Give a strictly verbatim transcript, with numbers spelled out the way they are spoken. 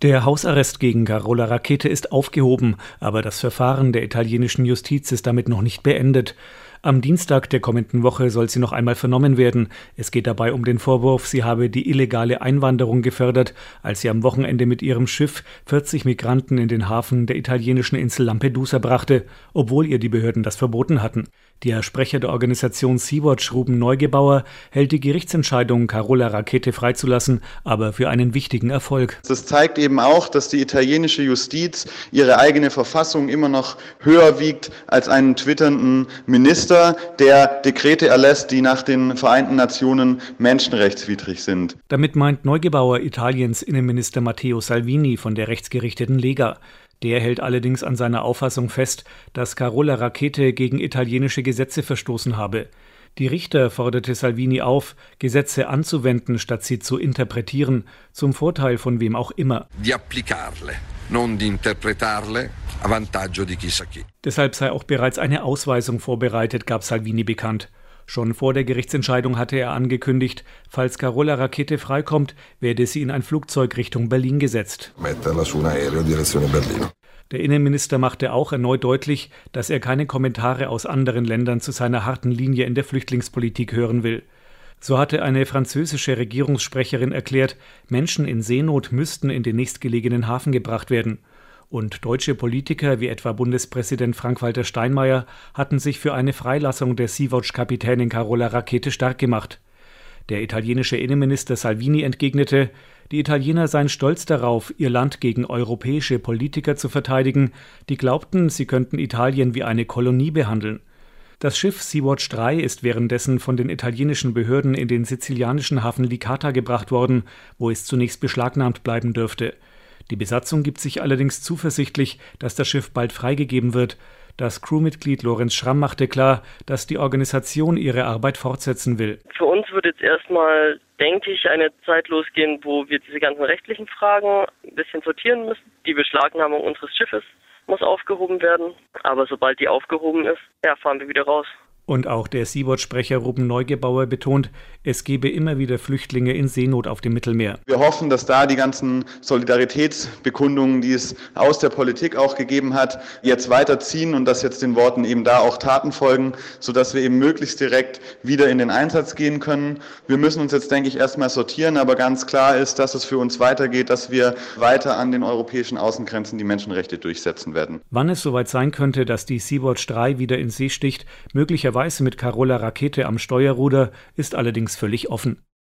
Der Hausarrest gegen Carola Rackete ist aufgehoben, aber das Verfahren der italienischen Justiz ist damit noch nicht beendet. Am Dienstag der kommenden Woche soll sie noch einmal vernommen werden. Es geht dabei um den Vorwurf, sie habe die illegale Einwanderung gefördert, als sie am Wochenende mit ihrem Schiff vierzig Migranten in den Hafen der italienischen Insel Lampedusa brachte, obwohl ihr die Behörden das verboten hatten. Der Sprecher der Organisation Sea-Watch, Ruben Neugebauer, hält die Gerichtsentscheidung, Carola Rackete freizulassen, aber für einen wichtigen Erfolg. Das zeigt eben auch, dass die italienische Justiz ihre eigene Verfassung immer noch höher wiegt als einen twitternden Minister, der Dekrete erlässt, die nach den Vereinten Nationen menschenrechtswidrig sind. Damit meint Neugebauer Italiens Innenminister Matteo Salvini von der rechtsgerichteten Lega. Der hält allerdings an seiner Auffassung fest, dass Carola Rackete gegen italienische Gesetze verstoßen habe. Die Richter forderte Salvini auf, Gesetze anzuwenden, statt sie zu interpretieren, zum Vorteil von wem auch immer. Di applicarle, non di interpretarle, a vantaggio di chissà chi. Deshalb sei auch bereits eine Ausweisung vorbereitet, gab Salvini bekannt. Schon vor der Gerichtsentscheidung hatte er angekündigt, falls Carola Rackete freikommt, werde sie in ein Flugzeug Richtung Berlin gesetzt. Metterla su un aereo direzione Berlino. Der Innenminister machte auch erneut deutlich, dass er keine Kommentare aus anderen Ländern zu seiner harten Linie in der Flüchtlingspolitik hören will. So hatte eine französische Regierungssprecherin erklärt, Menschen in Seenot müssten in den nächstgelegenen Hafen gebracht werden. Und deutsche Politiker wie etwa Bundespräsident Frank-Walter Steinmeier hatten sich für eine Freilassung der Sea-Watch-Kapitänin Carola Rackete stark gemacht. Der italienische Innenminister Salvini entgegnete, die Italiener seien stolz darauf, ihr Land gegen europäische Politiker zu verteidigen, die glaubten, sie könnten Italien wie eine Kolonie behandeln. Das Schiff Sea-Watch drei ist währenddessen von den italienischen Behörden in den sizilianischen Hafen Licata gebracht worden, wo es zunächst beschlagnahmt bleiben dürfte. Die Besatzung gibt sich allerdings zuversichtlich, dass das Schiff bald freigegeben wird. Das Crewmitglied Lorenz Schramm machte klar, dass die Organisation ihre Arbeit fortsetzen will. Für uns wird jetzt erstmal, denke ich, eine Zeit losgehen, wo wir diese ganzen rechtlichen Fragen ein bisschen sortieren müssen. Die Beschlagnahmung unseres Schiffes muss aufgehoben werden. Aber sobald die aufgehoben ist, ja, fahren wir wieder raus. Und auch der Sea-Watch-Sprecher Ruben Neugebauer betont, es gebe immer wieder Flüchtlinge in Seenot auf dem Mittelmeer. Wir hoffen, dass da die ganzen Solidaritätsbekundungen, die es aus der Politik auch gegeben hat, jetzt weiterziehen und dass jetzt den Worten eben da auch Taten folgen, sodass wir eben möglichst direkt wieder in den Einsatz gehen können. Wir müssen uns jetzt, denke ich, erstmal sortieren, aber ganz klar ist, dass es für uns weitergeht, dass wir weiter an den europäischen Außengrenzen die Menschenrechte durchsetzen werden. Wann es soweit sein könnte, dass die Sea-Watch drei wieder in See sticht, möglicherweise mit Carola Rackete am Steuerruder, ist allerdings völlig offen.